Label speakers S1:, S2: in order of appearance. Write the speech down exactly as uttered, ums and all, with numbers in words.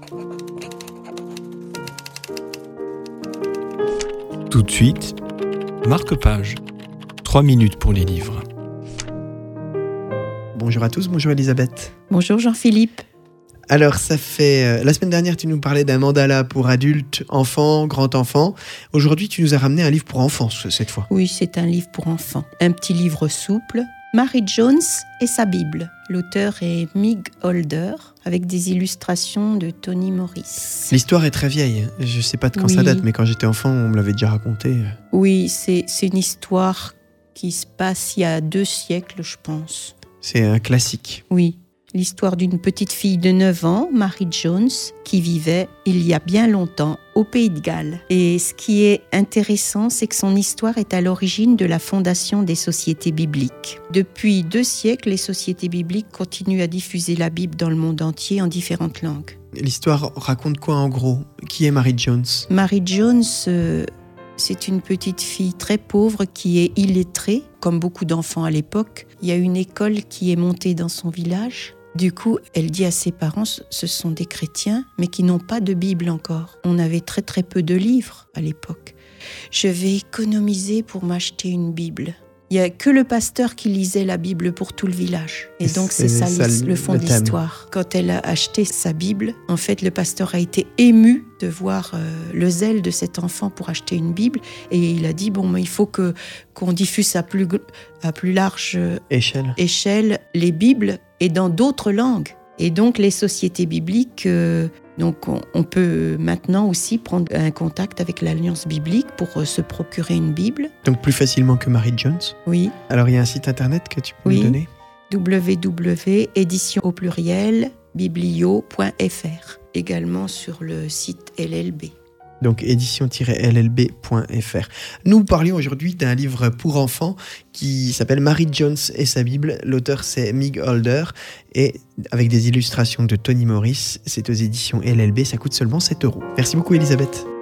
S1: Tout de suite, marque-page. Trois minutes pour les livres.
S2: Bonjour à tous, bonjour Elisabeth.
S3: Bonjour Jean-Philippe.
S2: Alors, ça fait... Euh, la semaine dernière, tu nous parlais d'un mandala pour adultes, enfants, grands-enfants. Aujourd'hui, tu nous as ramené un livre pour enfants, cette fois.
S3: Oui, c'est un livre pour enfants. Un petit livre souple. Mary Jones et sa Bible. L'auteur est Mig Holder, avec des illustrations de Toni Morris.
S2: L'histoire est très vieille. Je ne sais pas de quand
S3: Oui.
S2: ça date, mais quand j'étais enfant, on me l'avait déjà raconté.
S3: Oui, c'est, c'est une histoire qui se passe il y a deux siècles, je pense.
S2: C'est un classique.
S3: Oui. L'histoire d'une petite fille de neuf ans, Mary Jones, qui vivait il y a bien longtemps au Pays de Galles. Et ce qui est intéressant, c'est que son histoire est à l'origine de la fondation des sociétés bibliques. Depuis deux siècles, les sociétés bibliques continuent à diffuser la Bible dans le monde entier en différentes langues.
S2: L'histoire raconte quoi en gros ? Qui est Mary Jones ?
S3: Mary Jones, euh, c'est une petite fille très pauvre qui est illettrée, comme beaucoup d'enfants à l'époque. Il y a une école qui est montée dans son village. Du coup, elle dit à ses parents, ce sont des chrétiens, mais qui n'ont pas de Bible encore. On avait très très peu de livres à l'époque. Je vais économiser pour m'acheter une Bible. Il n'y a que le pasteur qui lisait la Bible pour tout le village. Et donc c'est, c'est ça, ça le fond le de l'histoire. Quand elle a acheté sa Bible, en fait, le pasteur a été ému de voir euh, le zèle de cet enfant pour acheter une Bible. Et il a dit, bon, mais il faut que, qu'on diffuse à plus, à plus large
S2: échelle.
S3: échelle les Bibles et dans d'autres langues. Et donc les sociétés bibliques... Euh, Donc on, on peut maintenant aussi prendre un contact avec l'Alliance biblique pour euh, se procurer une Bible.
S2: Donc plus facilement que Mary Jones ?
S3: Oui.
S2: Alors il y a un site internet que tu peux
S3: oui.
S2: nous donner ?
S3: w w w point édition au pluriel biblio point f r. Également sur le site L L B.
S2: Donc édition tiret L L B point F R. Nous parlions aujourd'hui d'un livre pour enfants qui s'appelle Mary Jones et sa Bible. L'auteur c'est Mig Holder et avec des illustrations de Toni Morris. C'est aux éditions L L B, ça coûte seulement sept euros. Merci beaucoup Elisabeth.